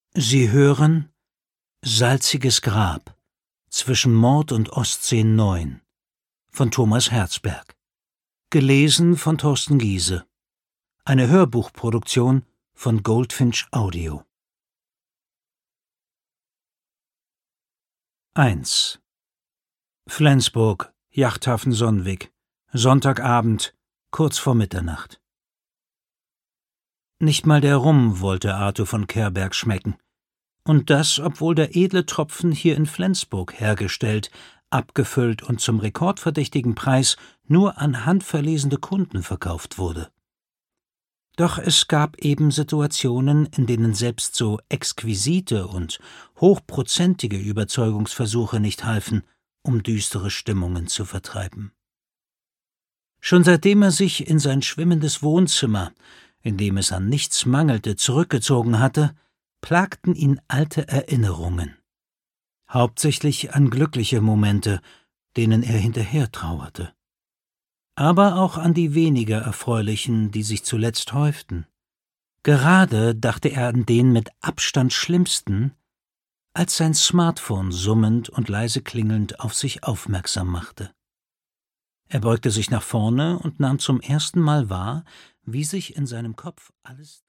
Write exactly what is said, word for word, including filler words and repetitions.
Sie hören Salziges Grab zwischen Mord und Ostsee neun von Thomas Herzberg. Gelesen von Thorsten Giese. Eine Hörbuchproduktion von Goldfinch Audio. eins. Flensburg, Yachthafen Sonnwig, Sonntagabend, kurz vor Mitternacht. Nicht mal der Rum wollte Arthur von Kerberg schmecken. Und das, obwohl der edle Tropfen hier in Flensburg hergestellt, abgefüllt und zum rekordverdächtigen Preis nur an handverlesene Kunden verkauft wurde. Doch es gab eben Situationen, in denen selbst so exquisite und hochprozentige Überzeugungsversuche nicht halfen, um düstere Stimmungen zu vertreiben. Schon seitdem er sich in sein schwimmendes Wohnzimmer, in dem es an nichts mangelte, zurückgezogen hatte, plagten ihn alte Erinnerungen. Hauptsächlich an glückliche Momente, denen er hinterher trauerte. Aber auch an die weniger erfreulichen, die sich zuletzt häuften. Gerade dachte er an den mit Abstand schlimmsten, als sein Smartphone summend und leise klingelnd auf sich aufmerksam machte. Er beugte sich nach vorne und nahm zum ersten Mal wahr, wie sich in seinem Kopf alles